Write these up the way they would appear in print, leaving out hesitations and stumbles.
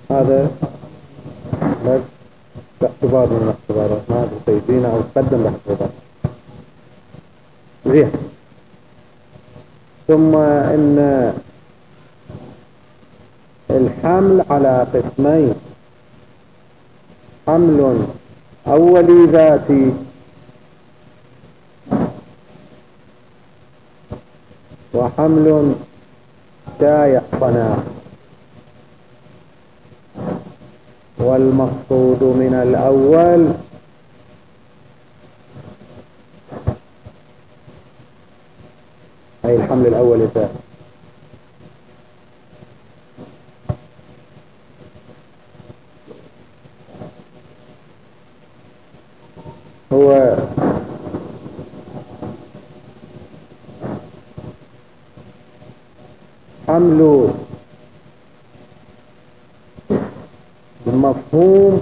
هذا بس باعتبار من الاختبارات، ما أدري سيدينا أو تقدم باختبارات زين. ثم إن الحمل على قسمين: حمل أولي ذاتي وحمل شايع صناعي. والمقصود من الأول أي الحمل الأول الذاتي هو حمل المفهوم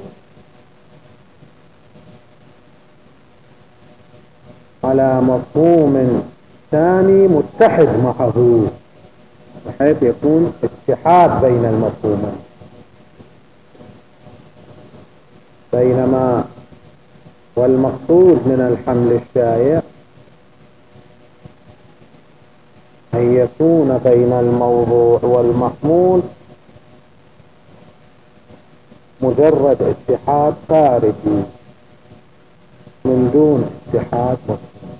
على مفهوم ثاني متحد معه، بحيث يكون اتحاد بين المفهومين. بينما والمقصود من الحمل الشائع أن يكون بين الموضوع والمحمول مجرد اتحاد خارجي من دون اتحاد مفهوم.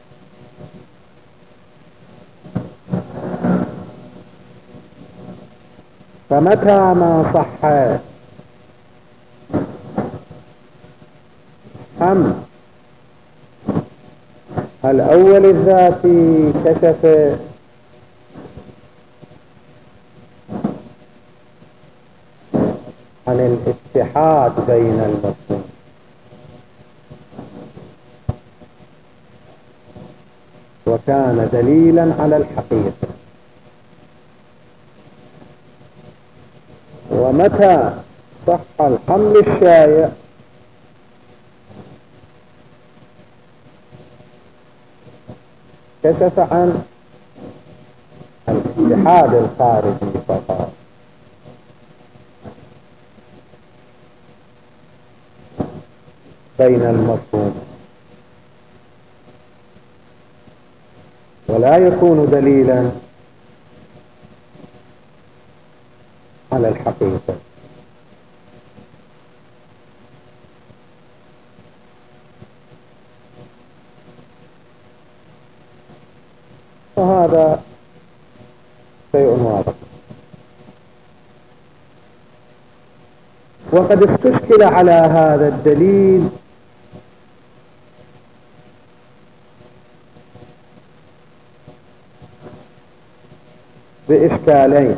فمتى ما صح حمل الأول الذاتي كشف عن الاتحاد بين المفهوم، وكان دليلا على الحقيقة. ومتى صح الحمل الشائع كشف عن الاتحاد الخارجي فقط، بين المفهوم، ولا يكون دليلا على الحقيقة. وهذا شيء واضح. وقد استشكل على هذا الدليل بإشكالين: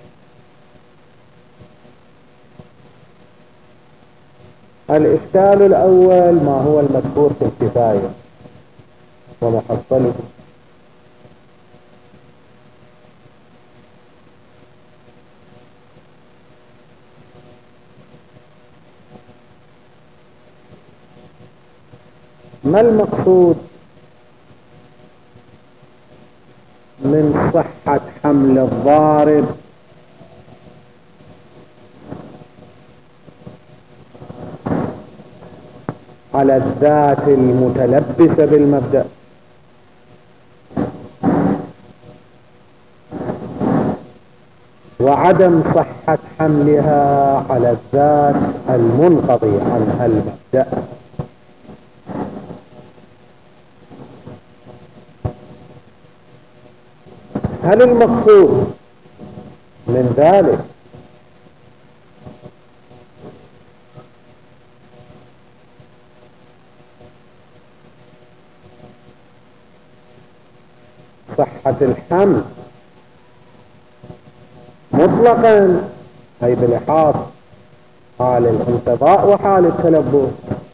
الإشكال الأول ما هو المذكور في الكفاية ومحصله، ما المقصود من صحة حمل الضارب على الذات المتلبسة بالمبدأ، وعدم صحة حملها على الذات المنقضي عنها المبدأ؟ هل المقصود من ذلك صحة الحمل مطلقا، أي بلحاظ حال الانقضاء وحال التلبس،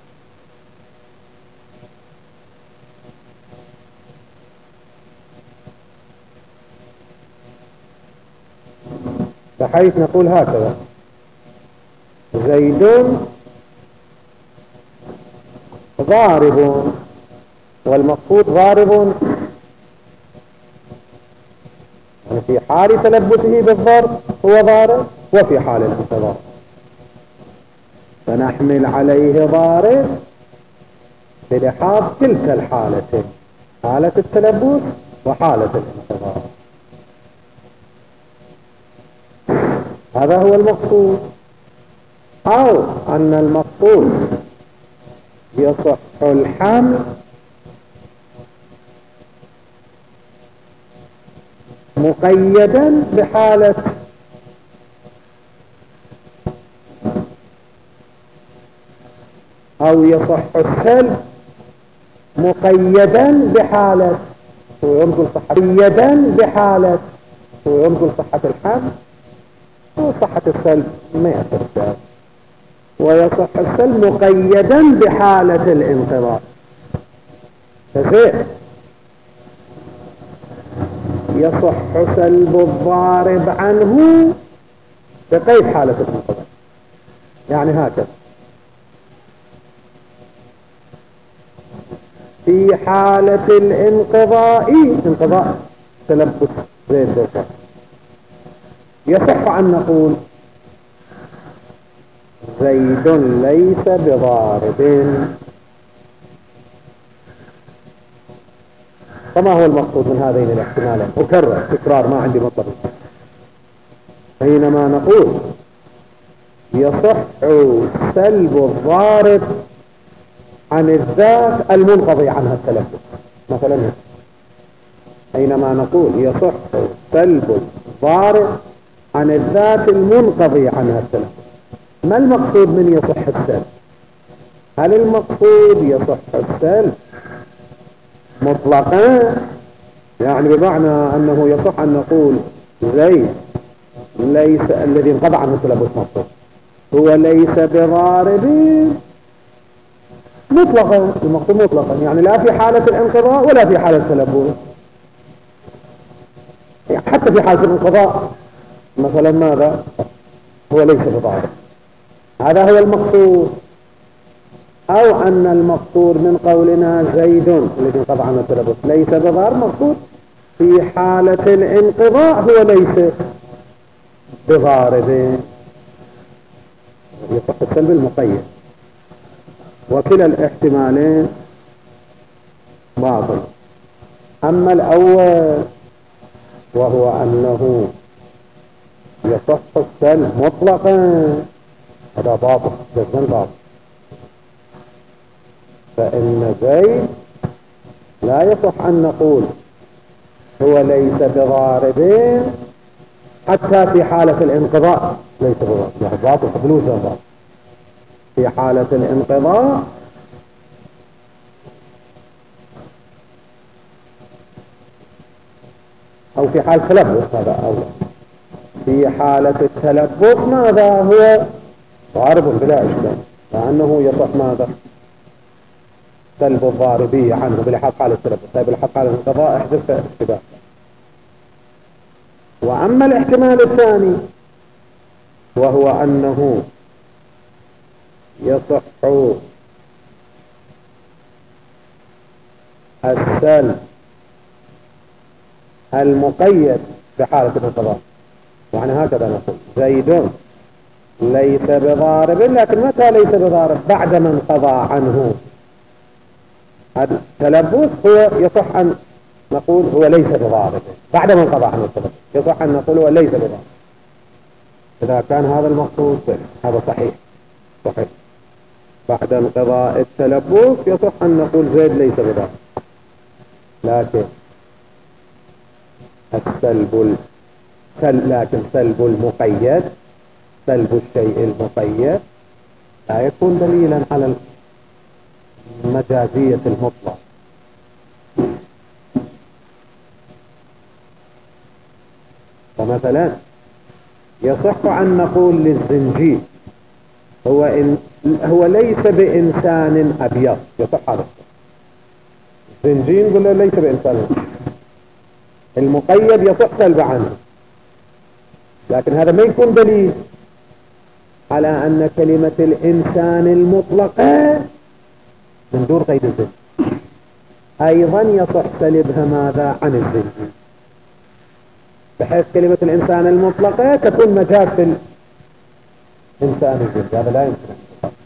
بحيث نقول هكذا: زيد ضارب، والمقصود ضارب يعني في حال تلبسه بالضرب هو ضارب، وفي حال الانقضاء. فنحمل عليه ضارب بلحاظ تلك الحالتين، حالة التلبس وحالة الانقضاء. هذا هو المقصود. أو أن المقصود يصح الحمل مقيدا بحالة أو يصح السلب مقيدا بحالة وينقل صحة مقيدا بحالة وينقل صحة الحمل وصحة السلب ما يصح، ويصح السلب مقيدا بحالة الانقضاء. فزين يصح سلب الضارب عنه بقيد حالة الانقضاء. يعني هكذا في حالة الانقضاء، انقضاء تلبس زيد ذكر، يصح أن نقول زيد ليس بضارب. فما هو المقصود من هذين الاحتمالين؟ أكرر تكرار ما عندي مطلب. حينما نقول يصح سلب الضارب عن الذات المنقضي عنها التلبس، مثلا حينما نقول يصح سلب الضارب عن الذات المنقضي عنها التلبس، ما المقصود من يصح السلب؟ هل المقصود يصح السلب مطلقا، يعني بمعنى أنه يصح أن نقول زيد ليس الذي انقضى عنه التلبس مطلق هو ليس بضارب مطلقا؟ المقصود مطلقا يعني لا في حالة الانقضاء ولا في حالة التلبس، يعني حتى في حالة الانقضاء مثلا ماذا هو ليس بضارب. هذا هو المقصود. أو أن المقصود من قولنا زيد الذي انقضى عنه التلبس ليس بضارب، مقصود في حالة الانقضاء هو ليس بضارب، يصح السلب المقيد. وكلا الاحتمالين باطل. أما الأول وهو أنه يصح السلب مطلقا هذا باطل جزما باطل، فإن زيد لا يصح أن نقول هو ليس بضارب حتى في حالة الانقضاء ليس بضارب، يعني باطل خلوص باطل. في حالة الانقضاء أو في حال تلبس هذا أولى. في حالة التلبس ماذا هو ضارب بلا إشكال، لأنه يصح ماذا سلب الضاربية عنه بلحاظ حالة التلبس. طيب بلحاظ حالة الانقضاء احذف اشتباه. وأما الاحتمال الثاني وهو أنه يصح السلب المقيد بحالة الانقضاء، يعني هكذا نقول زيد ليس بضارب، لكن متى ليس بضارب؟ بعدما انقضى عنه التلبس هو يصح أن نقول هو ليس بضارب بعدما انقضى عنه التلبس، يصح أن نقول هو ليس بضارب. إذا كان هذا المقصود هذا صحيح صحيح، بعد انقضاء التلبس يصح أن نقول زيد ليس بضارب. لكن سلب المقيد، سلب الشيء المقيد لا يكون دليلا على المجازية المطلق. فمثلا يصح أن نقول للزنجي هو ليس بإنسان أبيض، يصح هذا الزنجي نقول له ليس بإنسان أبيض. المقيد يصح سلب عنه، لكن هذا ما يكون دليل على أن كلمة الإنسان المطلقة من دون قيد الزنجي أيضا يصح سلبها ماذا عن الزنجي، بحيث كلمة الإنسان المطلقة تكون مجاز في الإنسان الزنجي. هذا لا يمكن.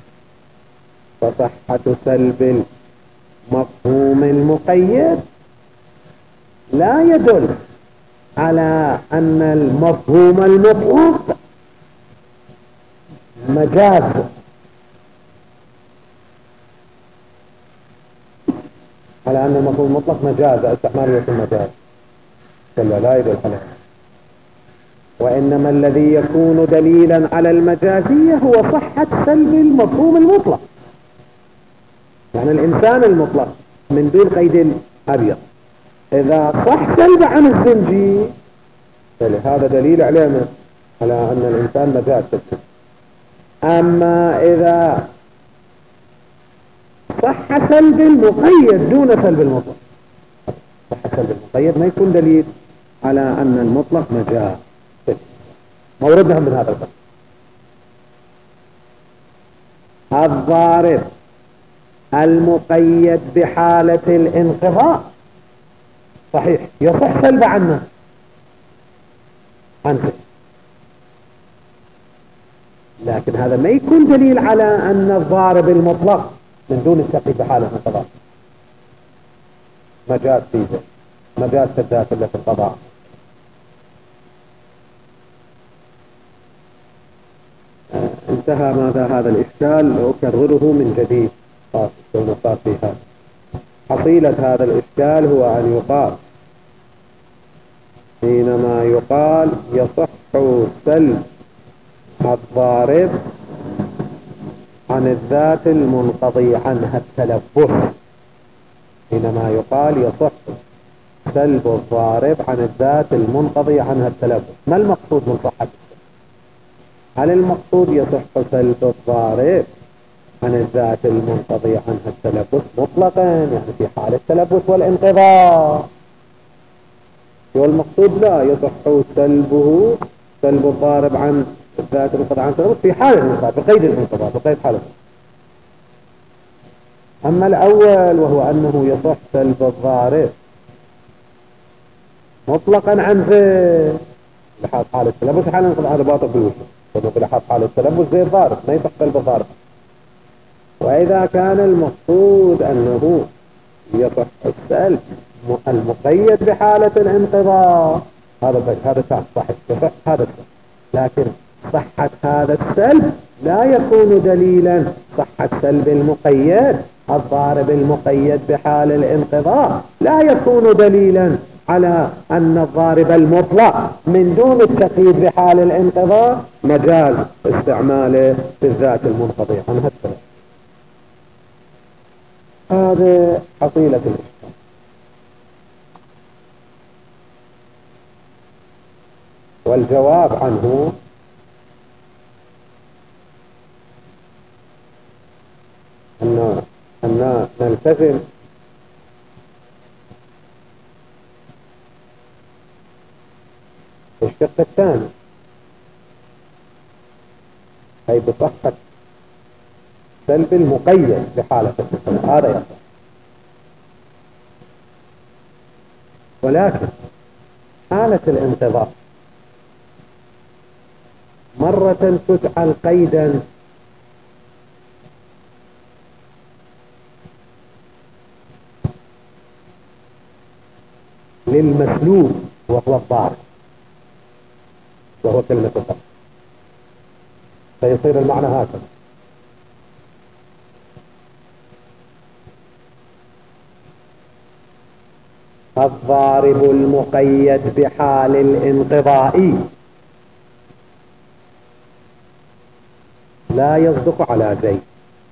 فصحة سلب المفهوم المقيد لا يدل على أن المفهوم المطلق مجاز، على أن المفهوم المطلق مجاز، استعمال يكون مجاز، لا يدل عليه. وإنما الذي يكون دليلا على المجازية هو صحة سلب المفهوم المطلق، يعني الإنسان المطلق من دون قيد أبيض إذا صح سلب عن الزنجي فهذا دليل على أن الإنسان مجاز. أما إذا صح سلب المقيد دون سلب المطلق، صح سلب المقيد ما يكون دليل على أن المطلق مجاز. موردنا من هذا القسم. الضارب المقيد بحالة الانقضاء صحيح يصح سلب عنه لكن هذا ما يكون دليل على أن الضارب المطلق من دون التقييد بحالة الانقضاء مجاز فيه، مجاز في الذات التي في القضاء. انتهى هذا الإشكال، أكرره من جديد صار فيها. حصيلة هذا الإشكال هو أن يقال حينما يقال يصح سلب الضارب عن الذات المنقضي عنها التلبس، حينما يقال يصح سلب الضارب عن الذات المنقضي عنها التلبس، ما المقصود من صحة؟ هل المقصود يصح سلب الضارب عن الذات المنقضي عنها التلبس مطلقا يعني في حال التلبس والانقضاء، والمقصود لا يصح سلب الضارب عن الذات المنقضي عنها التلبس في حال الانقضاء بقيد الانقضاء بقيد حالته. أما الأول وهو أنه يصح سلب الضارب مطلقا عن ذي لحاظ حال التلبس حال الانقضاء، هذا باطل بالوجود، لحاظ حال التلبس زي الضارب ما يصح سلب الضارب. وإذا كان المقصود أنه يصح السلب المقيد بحالة الانقضاء هذا صحيح يصح هذا السلب، لكن صحة هذا السلب لا يكون دليلا صحة سلب المقيد الضارب المقيد بحال الانقضاء لا يكون دليلا على أن الضارب المطلق من دون التقييد بحال الانقضاء مجاز استعماله في الذات المنقضية عنها السلب. هذا حصيلة الإشكال. والجواب عنه أن نلتزم الشق الثاني أي بصحة سلب المقيد بحالة الانقضاء، هذا يصح. ولكن حالة الانقضاء مرة تجعل قيدا للمسلوب وهو الضارب وهو كلمة الضرب، فيصير المعنى هكذا: الضارب المقيد بحال الانقضاء لا يصدق على زيد،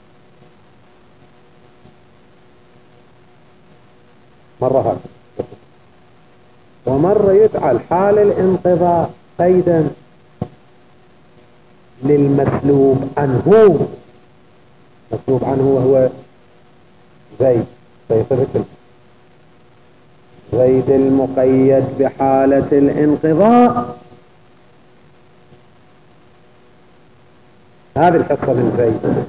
مرة هكذا، ومرة يجعل حال الانقضاء قيدا للمسلوب عنه، مسلوب عنه وهو زيد، فيصير زيد المقيد بحالة الانقضاء، هذه الحصة من زيد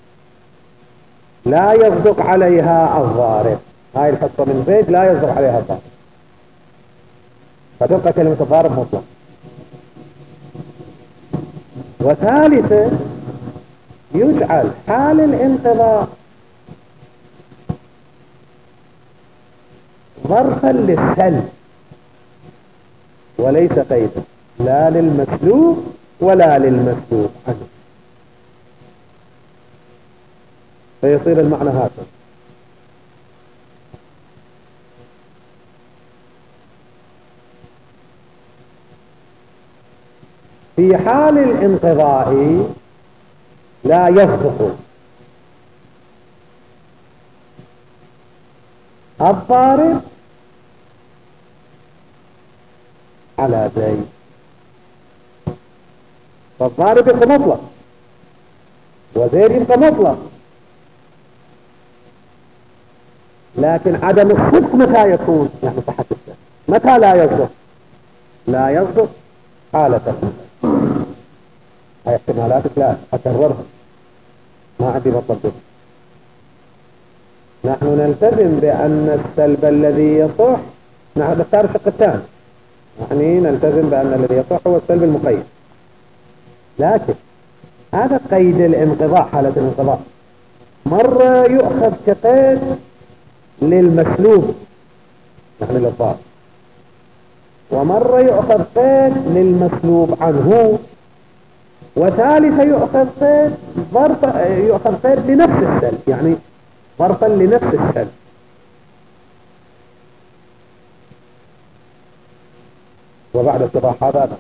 لا يصدق عليها الضارب، هاي الحصة من زيد لا يصدق عليها الضارب، فتبقى كلمة الضارب مطلق. وثالثة يجعل حال الانقضاء ظرفا للسلب وليس قيدا، لا للمسلوب ولا للمسلوب عنه، فيصير المعنى هكذا. في حال الانقضاء لا يصدق الضارب على زيد، فالضارب يبقى مطلق وزيد يبقى مطلق، لكن عدم الصدق متى يكون؟ يعني صحة السلب. متى لا يصدق؟ لا يصدق حالة الانقضاء. هاي احتمالات ثلاث أكررها، ما عندي مطلب. نحن نلتزم بأن السلب الذي يصح، نحن نختار الشق الثاني، يعني نلتزم بأن الذي يصح هو السلب المقيد، لكن هذا قيد الانقضاء، حالة الانقضاء مرة يؤخذ كقيد للمسلوب نحن للضار، ومرة يؤخذ قيد للمسلوب عنه، وثالثة يؤخذ قيد لنفس السلب، يعني ظرفا لنفس السلب. وبعد اتضاح هذا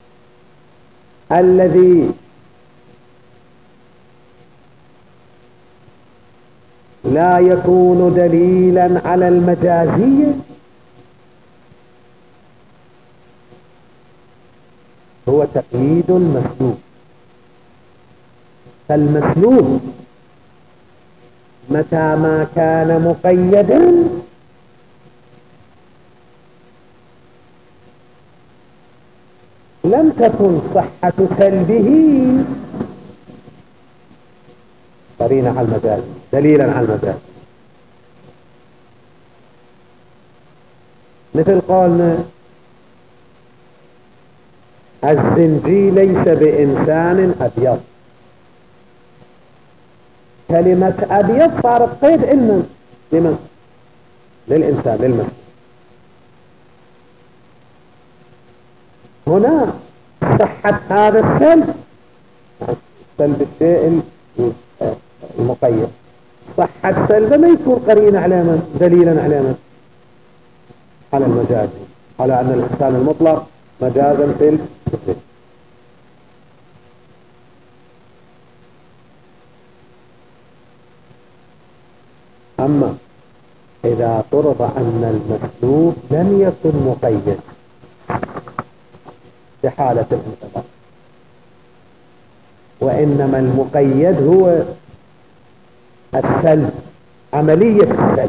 الذي لا يكون دليلا على المجازية هو تقييد المسلوب. فالمسلوب متى ما كان مقيدا لم تكن صحة سلبه قرينة على المجاز، دليلا على المجاز. مثل قولنا الزنجي ليس بإنسان أبيض، كلمة أبيض صارت قيد لمن؟ للإنسان، للمسلم. هنا صحة هذا السلب، سلب الشيء المقيد، صحة سلبه ما يكون قرينة على من؟ دليلا على من؟ على المجاز، على أن الإنسان المطلق مجازا في الفكر. أما إذا فرض أن المسلوب لم يكن مقيد في حالة الانقضاء، وإنما المقيد هو السلب، عملية السلب،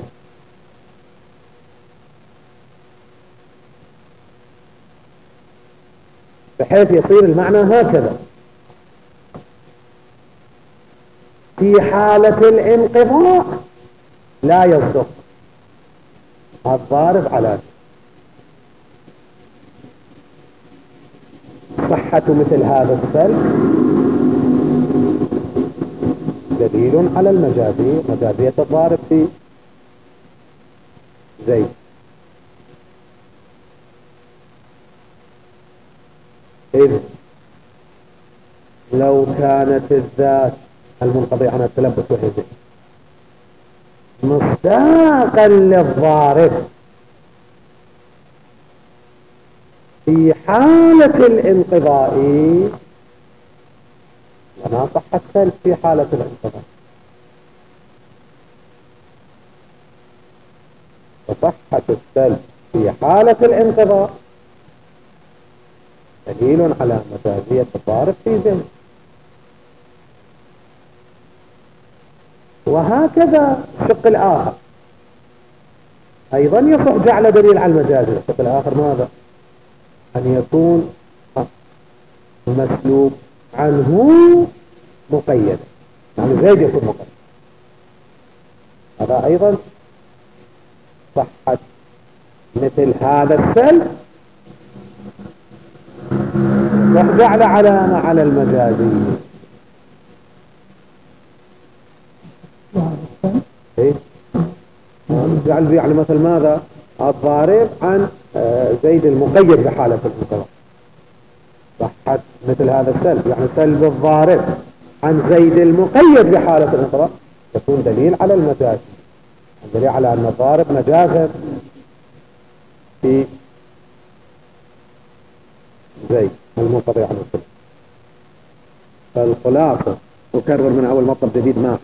بحيث يصير المعنى هكذا: في حالة الانقضاء لا يصدق الضارب على صحة مثل هذا السلب دليل على المجازية، مجازية الضارب في زيد. إذ لو كانت الذات المنقضية عن التلبس وهي زيد مصداقا للضارب في حالة الانقضاء لما صح السلب في حالة الانقضاء، وصحة السلب في حالة الانقضاء دليل على مجازية الضارب في زيد. وهكذا الشق الآخر أيضا يصح جعل دليل على المجازية. الشق الآخر ماذا؟ أن يكون مسلوب عنه مقيد، يعني زيد يكون مقيد، هذا أيضا صحة مثل هذا السلب وجعل علامة على المجازية. نجعل يعني مثل ماذا؟ الضارب عن زيد المقيد بحالة الانقضاء. صحت مثل هذا السلب، يعني سلب الضارب عن زيد المقيد بحالة الانقضاء يكون دليل على المجاز، دليل على أن الضارب مجازا في زيد المنقضي عن السلب. فالخلاصة أكرر من أول مطلب جديد ما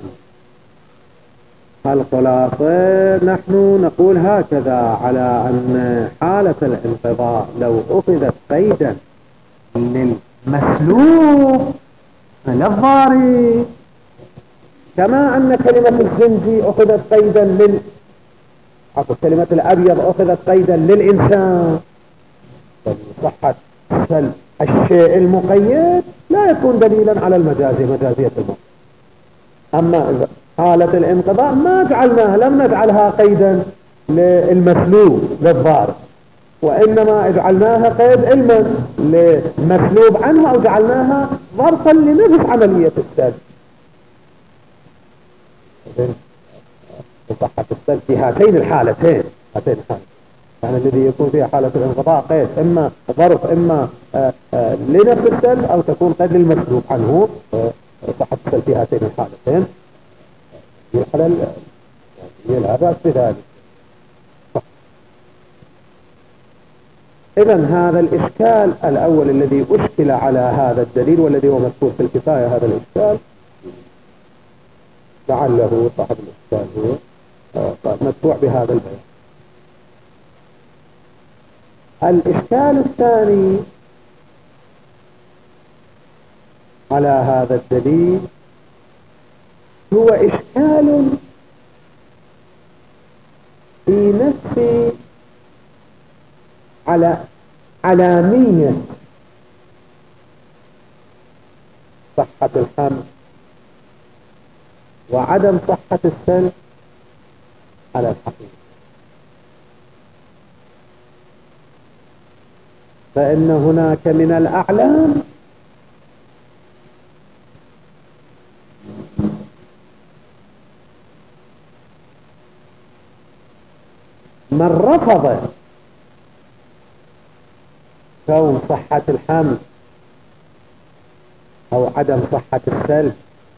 الخلاصة نحن نقول هكذا على أن حالة الانقضاء لو أخذت قيدا للمسلوب للضارب، كما أن كلمة الزنجي أخذت قيدا كلمة الأبيض أخذت قيدا للإنسان، صحة سلب الشيء المقيد لا يكون دليلا على مجازية الموت. أما حالة الانقضاء ما جعلناها، لم نجعلها قيدا للمسلوب للضارب، وإنما جعلناها قيد علما لمسلوب عنه، أو جعلناها ظرفا لنفس عملية السلب. صحة السلب في هاتين الحالتين، يعني الذي يكون فيها حالة الانقضاء قيد إما ظرف إما لنفس السلب، أو تكون قيد للمسلوب عنه. صحة السلب في هاتين الحالتين لا بأس بذلك. إذن هذا الإشكال الأول الذي أشكل على هذا الدليل والذي هو مذكور في الكفاية، هذا الإشكال لعله صاحب الإشكال هو مدفوع بهذا البيان. الإشكال الثاني على هذا الدليل هو إشكال في نفس على علامية صحة الحمل وعدم صحة السلب على الحقيقة. فإن هناك من الأعلام من رفض كون صحة الحمل أو عدم صحة السلب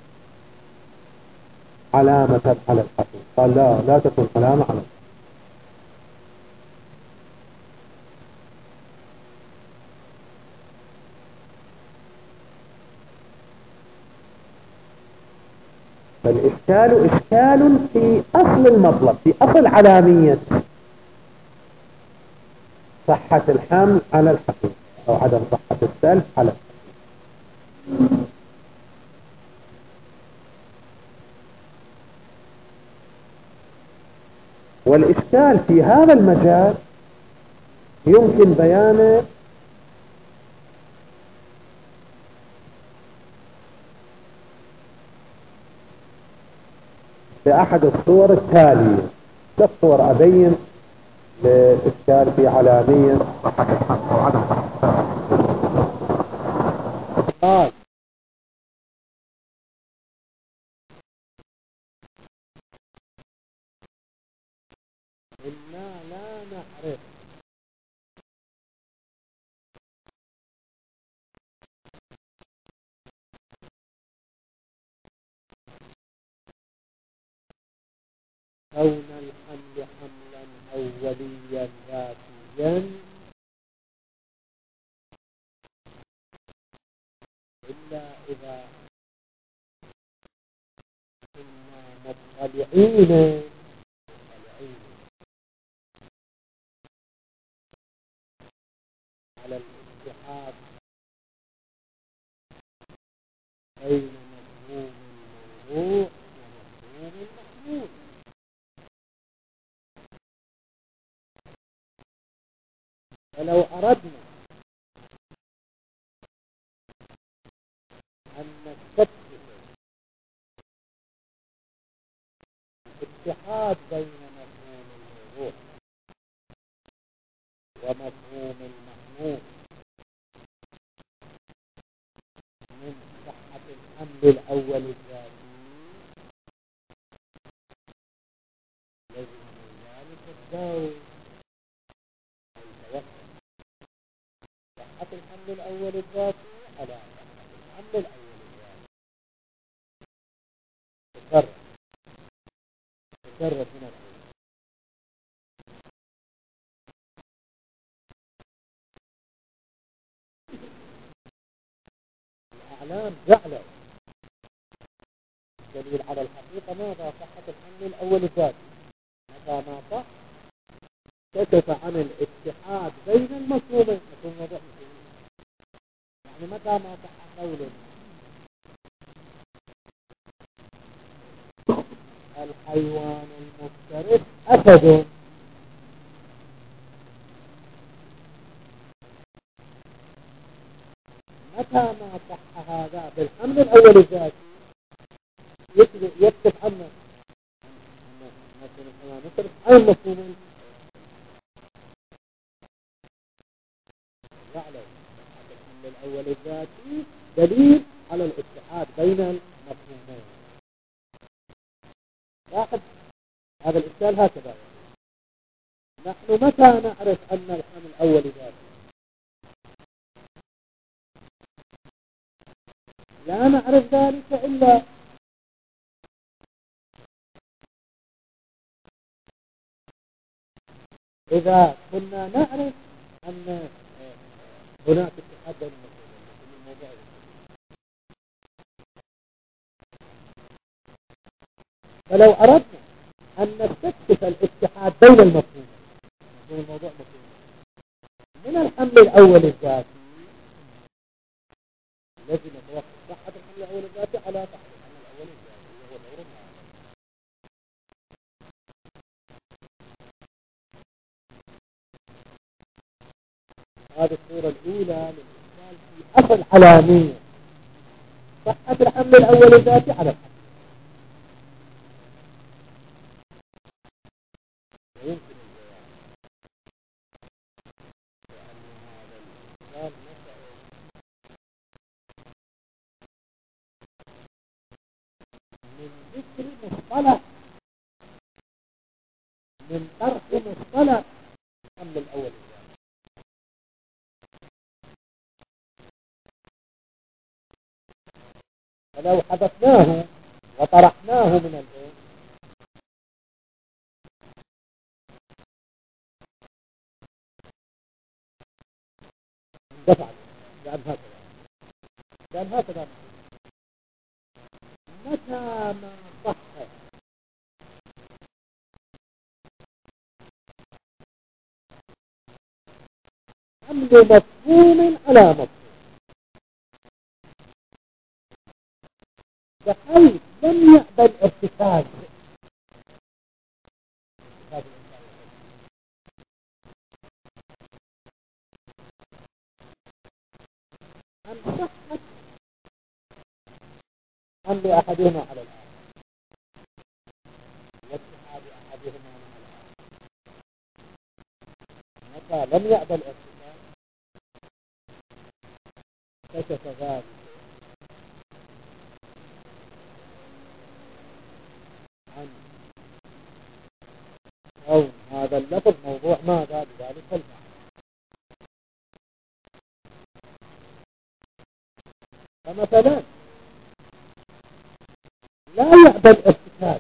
علامة على الحقيقة، قال لا تكون علامة على الحقيقة. فالإشكال إشكال في أصل المطلب، في أصل علامية صحة الحمل على الحقيقة أو عدم صحة السلب على الحقيقة. والإشكال في هذا المجال يمكن بيانه بأحد الصور التالية. الصور أبين للإشكال في علامية صحة الحمل أو عدم صحة السلب. إنا لا نعرف كون الحمل حملا أوليا ذاتيا إلا إذا كنا مطلعين على الاتحاد بين مفهوم الموضوع ومفهوم المحمول. فلو أردنا أن نستثبت الاتحاد بين مفهوم الموضوع ومفهوم المحمول من صحة الحمل الأول الذاتي، لازم من تجرد من الأعلام جعله دليل على الحقيقة. ماذا صحة الحمل الأول الذاتي؟ متى ما صح كشف عن الاتحاد بين المفهومين. يعني متى ما صح قول الحيوان المفترس أسد، متى ما صح هذا بالحمل الأول الذاتي يكتب عنه الحيوان المفترس أي المفهومين يعلم الحمل الأول الذاتي دليل على الاتحاد بين المفهومين. لاحظ هذا الإشكال هكذا. نحن متى نعرف أن الحمل الأول ذاتي؟ لا نعرف ذلك إلا إذا كنا نعرف أن هناك اتحاد بين المفهومين. فلو أردنا أن نستكشف الاتحاد بين المفهومين الموضوع مفهوم من الحمل الأول الذاتي، لازم نتوقف صحة الحمل الأول الذاتي على صحة الحمل الأول الذاتي وهو دور هذه الصورة الأولى للإشكال في أصل علامية صحة الحمل الأول الذاتي على الحمل. ويمكن الجواب من ذكر مصطلح من طرح مصطلح الحمل الأول الذاتي. فلو حدثناه وطرحناه من البيت دفع كان هكذا متى ما صح حمل مفهوم على مفهوم بحيث لم يقبل ارتكاز عن صحة حمل أحدهما على الآخر واتحاد أحدهما مع الآخر. متى لم يقبل ارتكاز كشف ذلك عن كون هذا اللفظ موضوع ماذا بذلك المعنى. فمثلا لا يقبل ارتكاز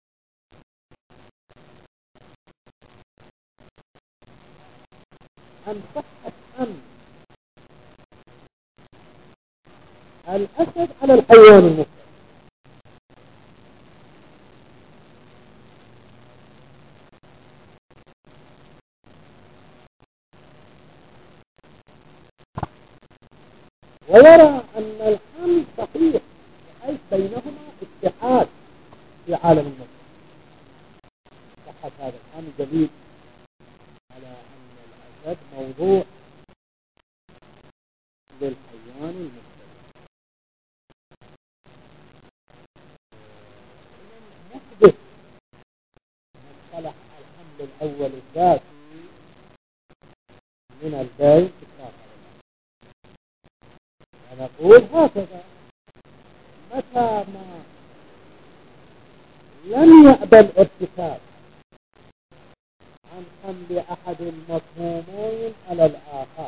عن صحة حمل الأسد على الحيوان المفترس. ويرى أن الحمل صحيح بحيث بينهما اتحاد في عالم المسلم. صحة هذا الحمل دليل على أن الأسد موضوع للحيوان المفترس. نحدث مصطلح الحمل الأول الذاتي من البيت ونقول هكذا متى ما لم يقبل ارتكاب عن حمل أحد المفهومين على الآخر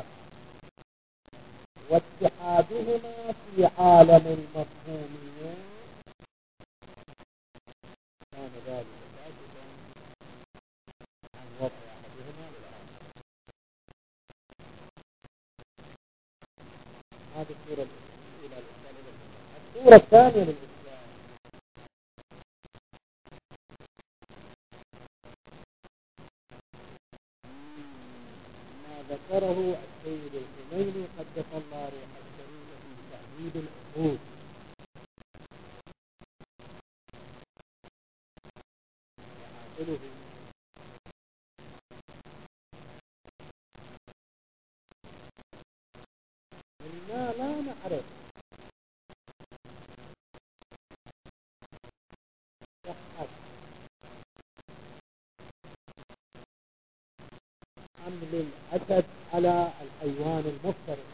واتحادهما في عالم المفهومين الصورة الثانية للإسلام. ما ذكره السيد الخميني قدس الله روحه الشريفة في تهذيب العقول، وحاصله إننا لا نعرف صحة حمل الأسد على الحيوان المفترس،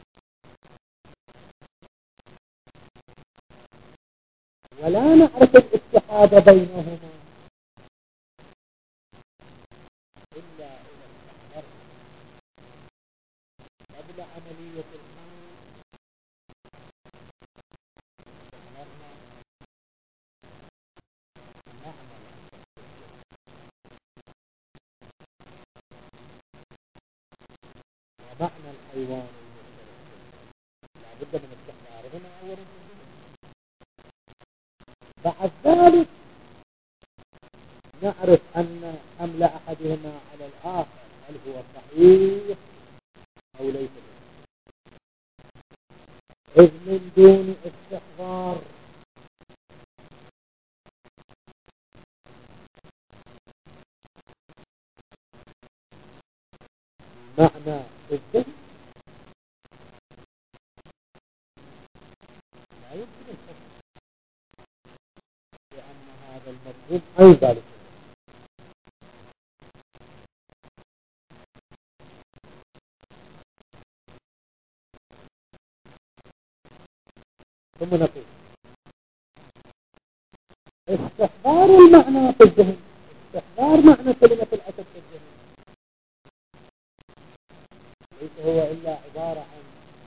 ولا نعرف الاتحاد بينهما إلا إذا استحضرنا قبل عملية الحمل، استحضرنا معنى ومعنى الحيوان المفترس. لا بد من استحضارهما أولا، بعد ذلك نعرف أن حمل أحدهما على الآخر هل هو صحيح أو ليس صحيح. إذ من دون استحضار معنى الذهن لا يمكن الحكم لأن هذا المفهوم عن ذلك. ثم نقول استحضار المعنى في الذهن، استحضار معنى كلمة الأسد في الذهن ليس هو إلا عبارة عن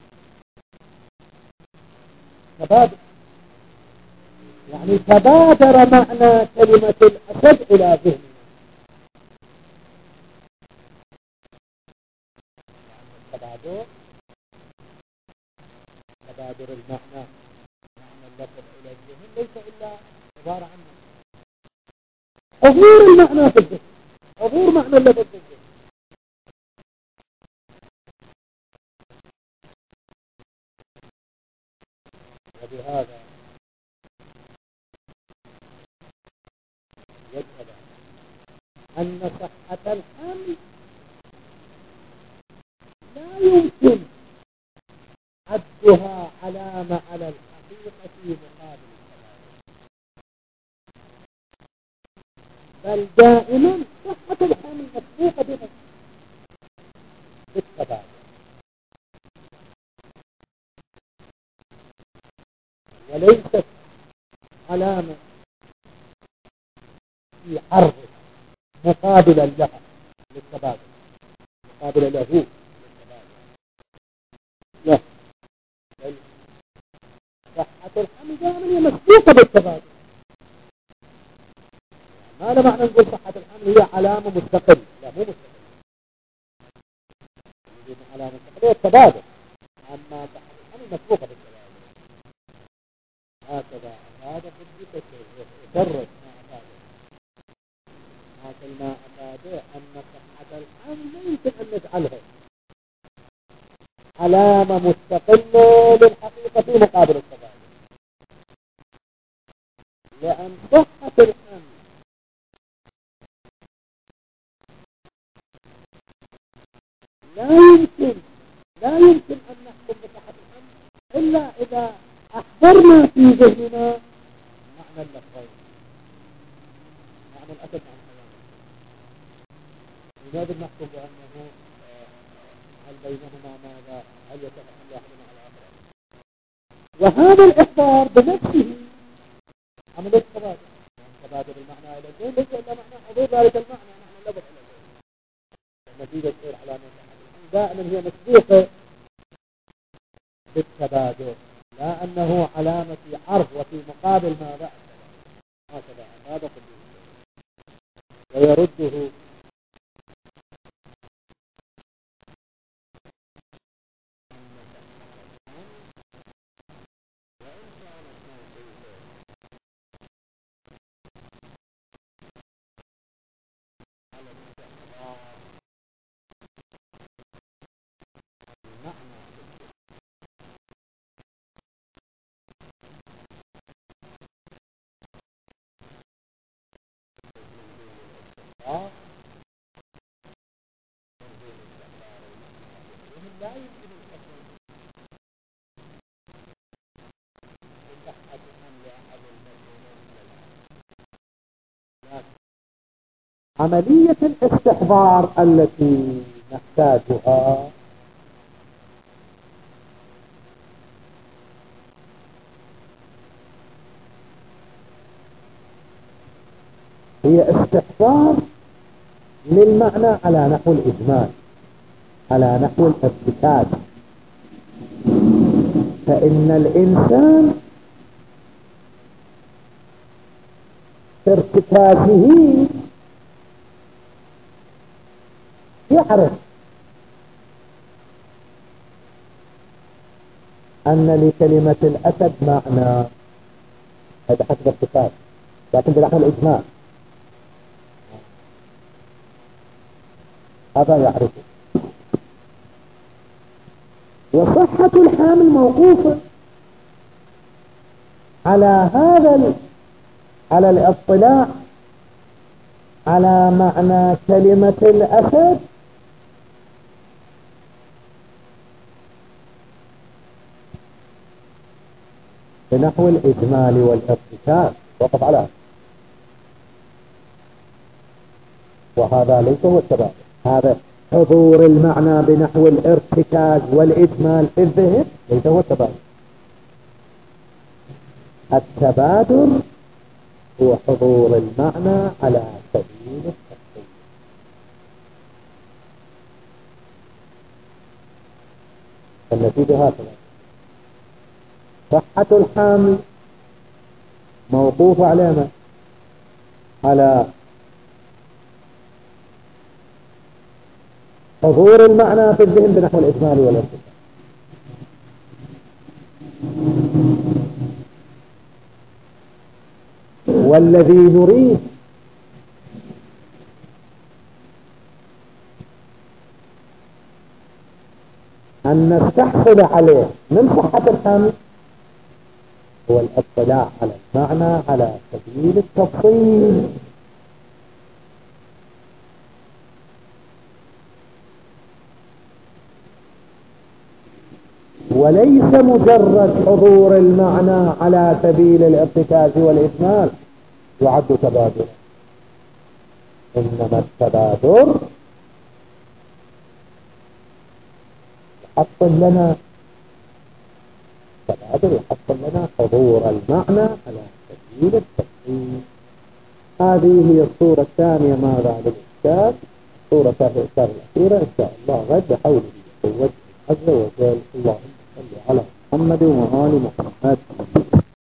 تبادل، يعني تبادر معنى كلمة الأسد إلى ذهننا. تبادر المعنى، معنى اللفظ إلى الذهن ليس إلا عبارة عن حضور المعنى في الذهن، حضور معنى اللفظ في الذهن. وبهذا يجب أن صحة الحمل لا يمكن عدها علامة على الحقيقة في مقابل التبادل، بل دائما صحة الحمل مسبوقة بها بالتبادل، وليست علامة في عرض مقابلا لها للتبادل، مقابلا له للتبادل. لا، بل صحة الحمل دائما هي مسبوقة بالتبادل. ماذا معنى نقول صحة الحمل هي علامة مستقلة؟ لا، مو مستقلة، علامة مستقلة التبادل، أما صحة الحمل مسبوقة بالتبادل. هكذا هذا قد يدرس ما أفاده، هكذا ما أفاده أن صحة الحمل لا يمكن أن نجعلها علامة مستقلة للحقيقة في مقابل التبادل، لأن صحة الحمل لا يمكن أن نحكم بصحة الحمل إلا إذا أحضرنا في ذهننا معنى اللفظين، معنى الأسد عن حيوان. لماذا نحكم بأنه هل بينهما ماذا، هل يتفهم واحدنا على الآخر؟ وهذا الإحضار بنفسه عملية تبادل، تبادل المعنى إلى الذهن ليس إلا معنى حضور ذلك المعنى، معنى اللفظ إلى الذهن. نتيجة غير علامة دائما هي مسبوقة بالتبادل، لا أنه علامة في عرض وفي مقابل ما بعد. هكذا هذا قديم ويرده عملية الاستحضار التي نحتاجها هي استحضار للمعنى على نحو الإجمال، على نحو الارتكاز. فإن الإنسان في ارتكازه يعرف أن لكلمة الأسد معنى، هذا حسب ارتكاز، لكن بنحو الإجمال هذا يعرفه. وصحة الحامل موقوفة على على الاطلاع على معنى كلمة الأسد بنحو الإجمال والارتكاز، وقف على، وهذا ليس هو التبادل. هذا حضور المعنى بنحو الارتكاز والإجمال في الذهن ليس هو التبادل. التبادل هو حضور المعنى على سبيل التفصيل. النتيجة هكذا: صحة الحامل موقوف على ما؟ على حضور المعنى في الذهن بنحو الإجمال والارتكاز. والذي نريد أن نستحصل عليه من صحة الحمل هو الاطلاع على المعنى على سبيل التفصيل، وليس مجرد حضور المعنى على سبيل الارتكاز والإجمال يعد تبادل. إنما التبادل يحصل لنا حضور المعنى على سبيل التفصيل. هذه هي الصورة الثانية ما بعد الإشكال. الصورة الأخيرة إن شاء الله غد بحوله وقوته عز وجل. اللهم صل على محمد وآل محمد.